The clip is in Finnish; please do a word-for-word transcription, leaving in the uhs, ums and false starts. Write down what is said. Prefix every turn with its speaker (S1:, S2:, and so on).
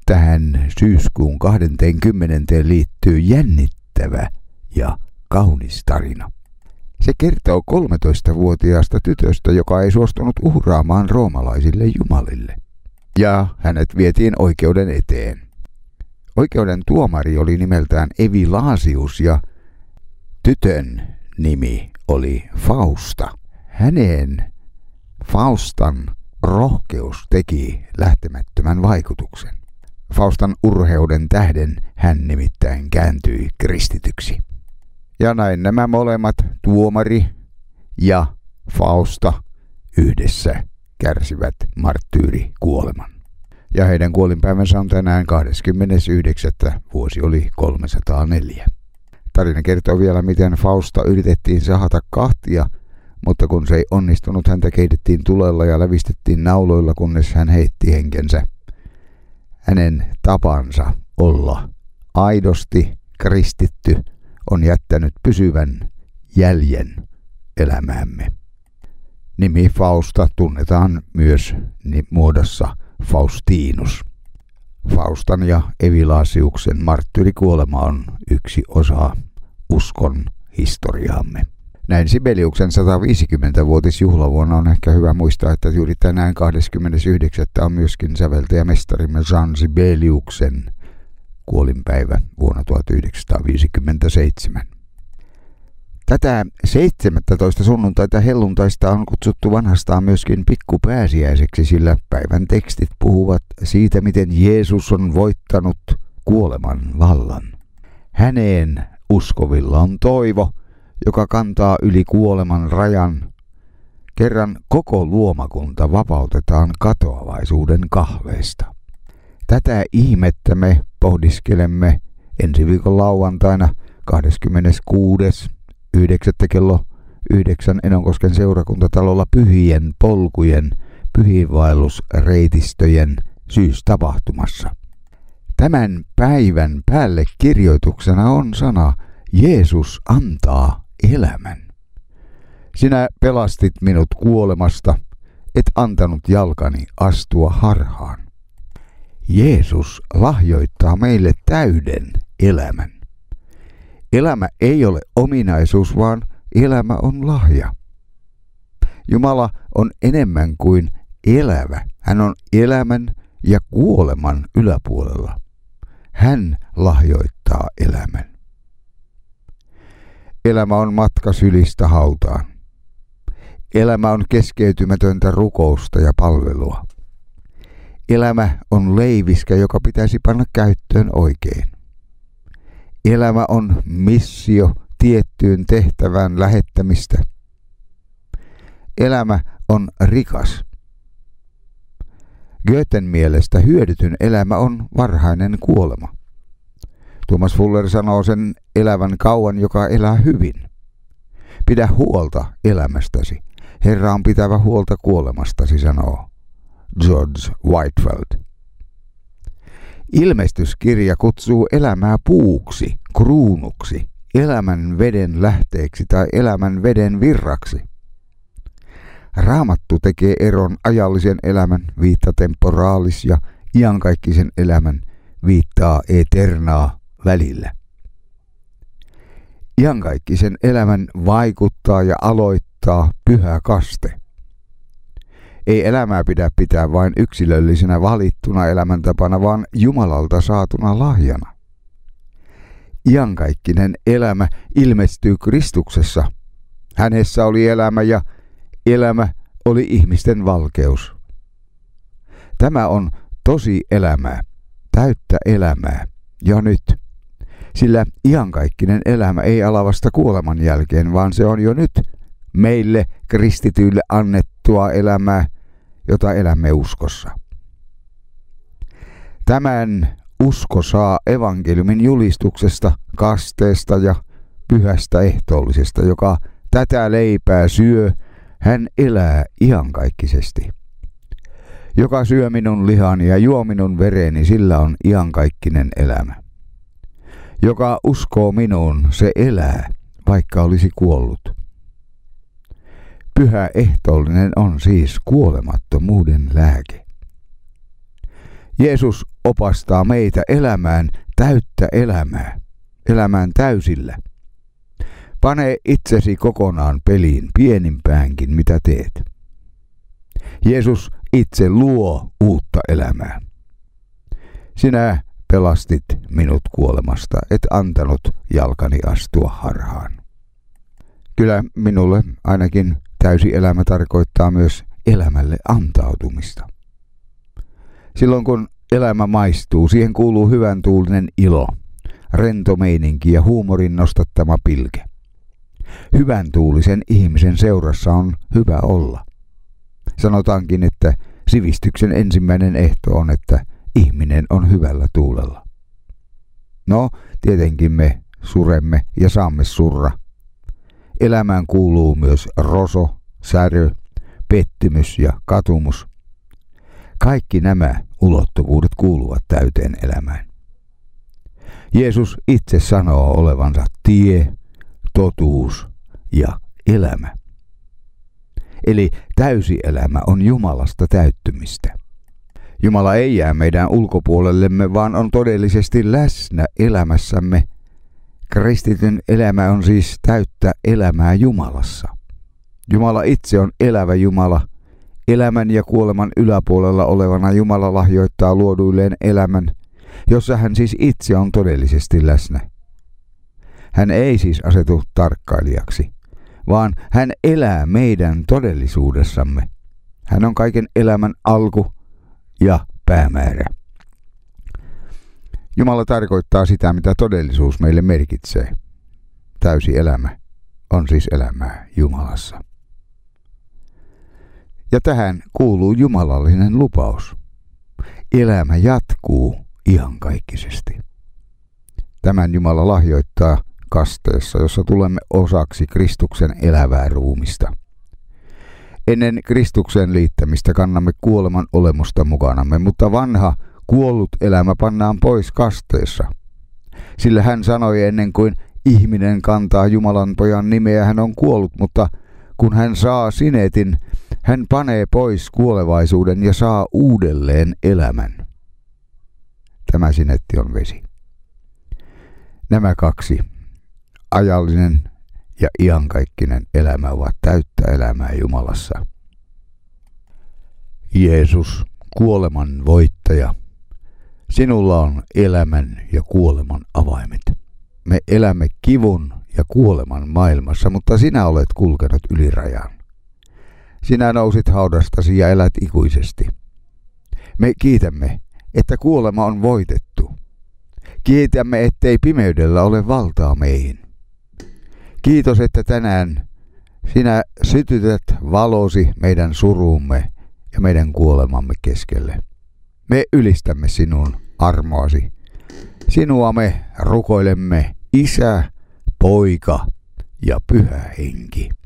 S1: Tähän syyskuun kahdeskymmenes liittyy jännittävä ja kaunis tarina. Se kertoo kolmetoistavuotiaasta tytöstä, joka ei suostunut uhraamaan roomalaisille jumalille. Ja hänet vietiin oikeuden eteen. Oikeuden tuomari oli nimeltään Evilaasius ja tytön nimi oli Fausta. Hänen Faustan rohkeus teki lähtemättömän vaikutuksen. Faustan urheuden tähden hän nimittäin kääntyi kristityksi. Ja näin nämä molemmat, tuomari ja Fausta, yhdessä kärsivät marttyyrikuoleman. Ja heidän kuolinpäivänsä on tänään kahdeskymmenesyhdeksäs Vuosi oli kolmesataaneljä. Tarina kertoo vielä, miten Fausta yritettiin sahata kahtia, mutta kun se ei onnistunut, häntä keitettiin tulella ja lävistettiin nauloilla, kunnes hän heitti henkensä. Hänen tapansa olla aidosti kristitty on jättänyt pysyvän jäljen elämäämme. Nimi Fausta tunnetaan myös muodossa Faustinus. Faustan ja Evilaasiuksen marttyyrikuolema on yksi osa uskon historiaamme. Näin Sibeliuksen sataviisikymmenvuotisjuhlavuonna on ehkä hyvä muistaa, että juuri tänään kahdeskymmenesyhdeksäs on myöskin säveltäjämestarimme Jean Sibeliuksen kuolinpäivä vuonna tuhatyhdeksänsataaviisikymmentäseitsemän. Tätä seitsemästoista sunnuntaita helluntaista on kutsuttu vanhastaan myöskin pikkupääsiäiseksi, sillä päivän tekstit puhuvat siitä, miten Jeesus on voittanut kuoleman vallan. Häneen uskovilla on toivo, joka kantaa yli kuoleman rajan. Kerran koko luomakunta vapautetaan katoavaisuuden kahleista. Tätä ihmettä me pohdiskelemme ensi viikon lauantaina kahdeskymmeneskuudes yhdeksättä kello yhdeksän Enonkosken seurakuntatalolla Pyhien polkujen pyhiinvaellusreitistöjen syystapahtumassa. Tämän päivän päälle kirjoituksena on sana Jeesus antaa elämän. Sinä pelastit minut kuolemasta, et antanut jalkani astua harhaan. Jeesus lahjoittaa meille täyden elämän. Elämä ei ole ominaisuus, vaan elämä on lahja. Jumala on enemmän kuin elävä. Hän on elämän ja kuoleman yläpuolella. Hän lahjoittaa elämän. Elämä on matka sylistä hautaan. Elämä on keskeytymätöntä rukousta ja palvelua. Elämä on leiviskä, joka pitäisi panna käyttöön oikein. Elämä on missio tiettyyn tehtävään lähettämistä. Elämä on rikas. Goethen mielestä hyödytyn elämä on varhainen kuolema. Thomas Fuller sanoo sen elävän kauan, joka elää hyvin. Pidä huolta elämästäsi. Herra on pitävä huolta kuolemastasi, sanoo George Whitefield. Ilmestyskirja kutsuu elämää puuksi, kruunuksi, elämän veden lähteeksi tai elämän veden virraksi. Raamattu tekee eron ajallisen elämän, viitta temporalis, ja iankaikkisen elämän, viittaa eternaa, välillä. Iankaikkisen elämän vaikuttaa ja aloittaa pyhä kaste. Ei elämää pidä pitää vain yksilöllisenä valittuna elämäntapana, vaan Jumalalta saatuna lahjana. Iankaikkinen elämä ilmestyy Kristuksessa. Hänessä oli elämä ja elämä oli ihmisten valkeus. Tämä on tosi elämää, täyttä elämää jo nyt. Sillä iankaikkinen elämä ei ala vasta kuoleman jälkeen, vaan se on jo nyt meille kristityille annettua elämää, jota elämme uskossa. Tämän usko saa evankeliumin julistuksesta, kasteesta ja pyhästä ehtoollisesta, joka tätä leipää syö, hän elää iankaikkisesti. Joka syö minun lihani ja juo minun vereni, sillä on iankaikkinen elämä. Joka uskoo minuun, se elää, vaikka olisi kuollut. Pyhä ehtoollinen on siis kuolemattomuuden lääke. Jeesus opastaa meitä elämään täyttä elämää, elämään täysillä. Pane itsesi kokonaan peliin pienimpäänkin, mitä teet. Jeesus itse luo uutta elämää. Sinä pelastit minut kuolemasta, et antanut jalkani astua harhaan. Kyllä minulle ainakin täysi elämä tarkoittaa myös elämälle antautumista. Silloin kun elämä maistuu, siihen kuuluu hyvän tuulinen ilo, rento meininki ja huumorin nostattama pilke. Hyvän tuulisen ihmisen seurassa on hyvä olla. Sanotaankin, että sivistyksen ensimmäinen ehto on, että ihminen on hyvällä tuulella. No, tietenkin me suremme ja saamme surra. Elämään kuuluu myös roso, särö, pettymys ja katumus. Kaikki nämä ulottuvuudet kuuluvat täyteen elämään. Jeesus itse sanoo olevansa tie, totuus ja elämä. Eli täysi elämä on Jumalasta täyttymistä. Jumala ei jää meidän ulkopuolellemme, vaan on todellisesti läsnä elämässämme. Kristityn elämä on siis täyttä elämää Jumalassa. Jumala itse on elävä Jumala. Elämän ja kuoleman yläpuolella olevana Jumala lahjoittaa luoduilleen elämän, jossa hän siis itse on todellisesti läsnä. Hän ei siis asetu tarkkailijaksi, vaan hän elää meidän todellisuudessamme. Hän on kaiken elämän alku ja päämäärä. Jumala tarkoittaa sitä, mitä todellisuus meille merkitsee. Täysi elämä on siis elämää Jumalassa. Ja tähän kuuluu jumalallinen lupaus. Elämä jatkuu iankaikkisesti. Tämän Jumala lahjoittaa kasteessa, jossa tulemme osaksi Kristuksen elävää ruumista. Ennen Kristuksen liittämistä kannamme kuoleman olemusta mukanamme, mutta vanha kuollut elämä pannaan pois kasteessa. Sillä hän sanoi ennen kuin ihminen kantaa Jumalan pojan nimeä, hän on kuollut, mutta kun hän saa sinetin, hän panee pois kuolevaisuuden ja saa uudelleen elämän. Tämä sinetti on vesi. Nämä kaksi, ajallinen ja iankaikkinen elämä, ovat täyttä elämää Jumalassa. Jeesus, kuoleman voittaja, sinulla on elämän ja kuoleman avaimet. Me elämme kivun ja kuoleman maailmassa, mutta sinä olet kulkenut yli rajan. Sinä nousit haudastasi ja elät ikuisesti. Me kiitämme, että kuolema on voitettu. Kiitämme, ettei pimeydellä ole valtaa meihin. Kiitos, että tänään sinä sytytät valosi meidän suruumme ja meidän kuolemamme keskelle. Me ylistämme sinun armoasi. Sinua me rukoilemme, Isä, Poika ja Pyhä Henki.